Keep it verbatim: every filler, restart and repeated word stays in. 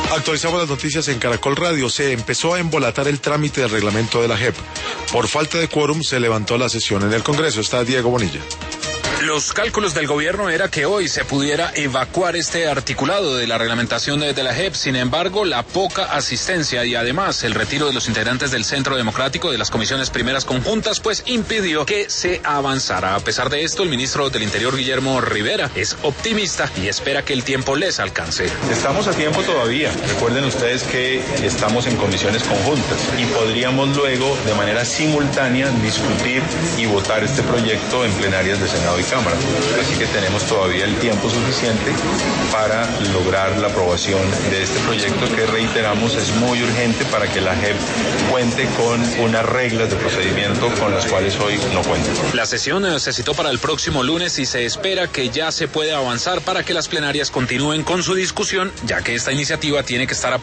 Actualizamos las noticias en Caracol Radio. Se empezó a embolatar el trámite del reglamento de la J E P. Por falta de quórum se levantó la sesión en el Congreso. Está Diego Bonilla. Los cálculos del gobierno era que hoy se pudiera evacuar este articulado de la reglamentación de, de la J E P. Sin embargo, la poca asistencia y además el retiro de los integrantes del Centro Democrático de las comisiones primeras conjuntas pues impidió que se avanzara. A pesar de esto, el ministro del Interior, Guillermo Rivera, es optimista y espera que el tiempo les alcance. Estamos a tiempo todavía. Recuerden ustedes que estamos en comisiones conjuntas y podríamos luego de manera simultánea discutir y votar este proyecto en plenarias de Senado y Cámara. Así que tenemos todavía el tiempo suficiente para lograr la aprobación de este proyecto que, reiteramos, es muy urgente para que la J E P cuente con unas reglas de procedimiento con las cuales hoy no cuenta. La sesión se citó para el próximo lunes y se espera que ya se pueda avanzar para que las plenarias continúen con su discusión, ya que esta iniciativa tiene que estar aprobada